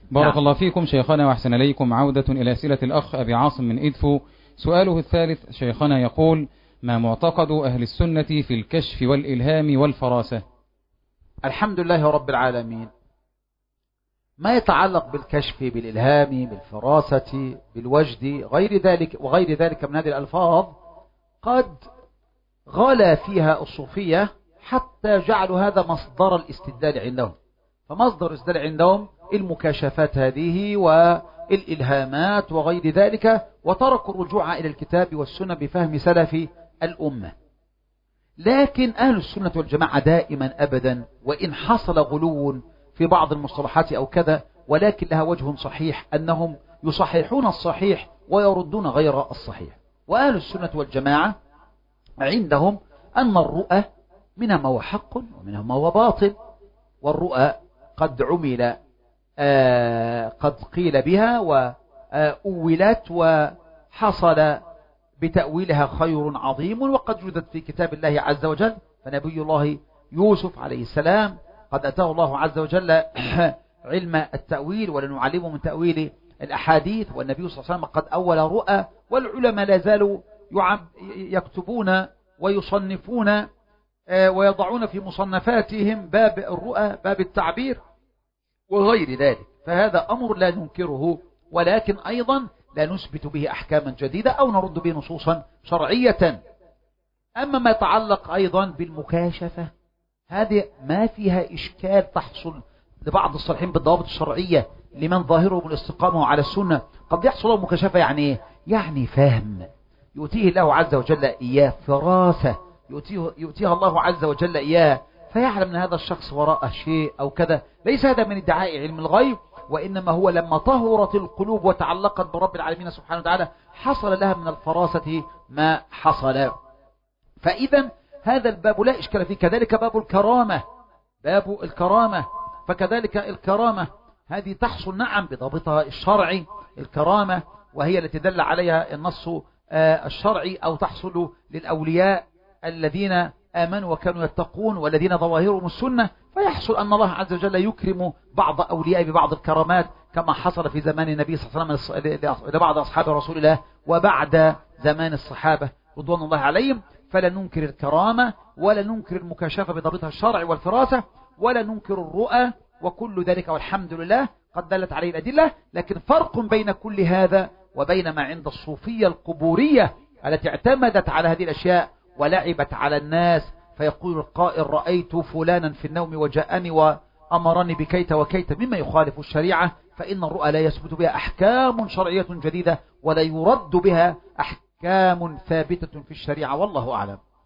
بارك نعم. الله فيكم شيخنا وأحسن إليكم. عودة إلى أسئلة الأخ أبي عاصم من إدفو. سؤاله الثالث شيخنا يقول: ما معتقد أهل السنة في الكشف والإلهام والفراسة؟ الحمد لله رب العالمين. ما يتعلق بالكشف، بالإلهام، بالفراسة، بالوجد، وغير ذلك من هذه الألفاظ قد غلا فيها الصوفية حتى جعلوا هذا مصدر الاستدلال عندهم. فمصدر الاستدلال عندهم المكاشفات هذه والإلهامات وغير ذلك، وتركوا الرجوع إلى الكتاب والسنة بفهم سلف الأمة. لكن أهل السنة والجماعة دائما أبدا، وإن حصل غلو في بعض المصطلحات أو كذا، ولكن لها وجه صحيح، أنهم يصححون الصحيح ويردون غير الصحيح. وأهل السنة والجماعة عندهم أن الرؤى منها ما هو حق ومنها ما هو باطل، والرؤى قد عمل قد قيل بها وأولت وحصل بتأويلها خير عظيم، وقد وجدت في كتاب الله عز وجل. فنبي الله يوسف عليه السلام قد أتاه الله عز وجل علم التأويل، ولنعلمه من تأويل الأحاديث، والنبي صلى الله عليه وسلم قد أول رؤى، والعلماء لا زالوا يكتبون ويصنفون ويضعون في مصنفاتهم باب الرؤى، باب التعبير وغير ذلك. فهذا أمر لا ننكره، ولكن أيضا لا نثبت به أحكاما جديدة أو نرد به نصوصا شرعية. أما ما يتعلق أيضا بالمكاشفة، هذه ما فيها إشكال تحصل لبعض الصالحين بالضوابط الشرعية لمن ظاهرهم الاستقامة على السنة. قد يحصل له مكاشفة، يعني إيه؟ يعني فهم يؤتيه الله عز وجل إياه، فراسة يؤتيها الله عز وجل إياه، فيعلم أن هذا الشخص وراءه شيء أو كذا. ليس هذا من ادعاء علم الغيب، وإنما هو لما طهرت القلوب وتعلقت برب العالمين سبحانه وتعالى حصل لها من الفراسة ما حصل. فإذا هذا الباب لا إشكال فيه. كذلك باب الكرامة، فكذلك الكرامة هذه تحصل نعم بضابطها الشرعي، الكرامة وهي التي دل عليها النص الشرعي، أو تحصل للأولياء الذين آمنوا وكانوا يتقون والذين ظواهرهم السنة، فيحصل أن الله عز وجل يكرم بعض أولياء ببعض الكرامات، كما حصل في زمان النبي صلى الله عليه وسلم لبعض أصحاب رسول الله وبعد زمان الصحابة رضوان الله عليهم. فلا ننكر الكرامة ولا ننكر المكاشفة بضابطها الشرع والفراسة ولا ننكر الرؤى، وكل ذلك والحمد لله قد دلت عليه الأدلة. لكن فرق بين كل هذا وبين ما عند الصوفية القبورية التي اعتمدت على هذه الأشياء ولعبت على الناس، فيقول القائل: رأيت فلانا في النوم وجاءني وأمرني بكيت وكيت، مما يخالف الشريعة. فإن الرؤى لا يثبت بها أحكام شرعية جديدة ولا يرد بها أحكام ثابتة في الشريعة، والله أعلم.